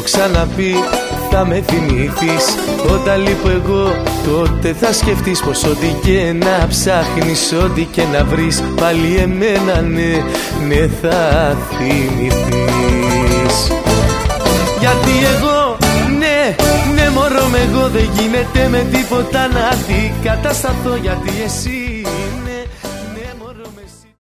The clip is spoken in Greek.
ξαναπεί θα με θυμηθείς. Όταν λείπω εγώ τότε θα σκεφτείς πως ό,τι και να ψάχνεις, ό,τι και να βρεις, πάλι εμένα ναι, ναι θα θυμηθείς. Γιατί εγώ, ναι, ναι μωρό με εγώ δεν γίνεται με τίποτα να αντικατασταθώ. Γιατί εσύ